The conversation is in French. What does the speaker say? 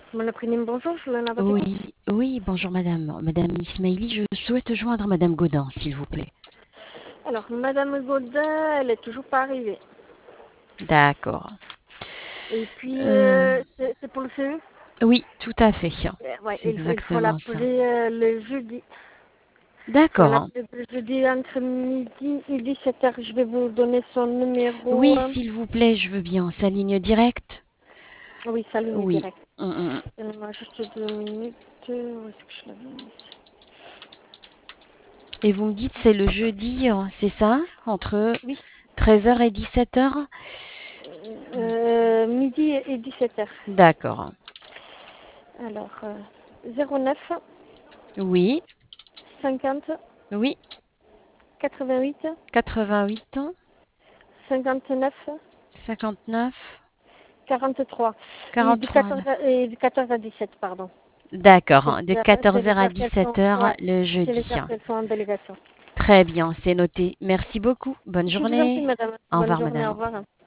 Mon prénom, bonjour, je l'en avais écoute. Oui, oui, bonjour madame. Madame Ismaili, je souhaite joindre madame Godin, s'il vous plaît. Alors, Madame Gaudin, elle est toujours pas arrivée. D'accord. Et puis, Euh, c'est pour le CE. oui, tout à fait. Ouais, C'est il faut exactement ça. l'appeler le jeudi. Il faut D'accord. l'appeler le jeudi entre midi et 17h. Je vais vous donner son numéro. Oui, s'il vous plaît, je veux bien. Sa ligne directe? Oui, sa ligne Oui. directe. Mm. Donnez-moi juste 2 minutes. Où est-ce que je l'avais mis? Et vous me dites c'est le jeudi, c'est ça? Entre Oui, 13h et 17h? midi et 17h. D'accord. Alors, 09 Oui, 50 oui. 88 88, 59 59, 43. Et du 43. 14 et du 14 à 17, pardon. D'accord. De C'est 14h les à heures qu'elles sont, 17h ouais, le c'est les jeudi. heures qu'elles sont en délégation. Très bien, c'est noté. Merci beaucoup. Bonne Je vous en prie, journée. madame. Au Bonne revoir, journée, au madame. revoir.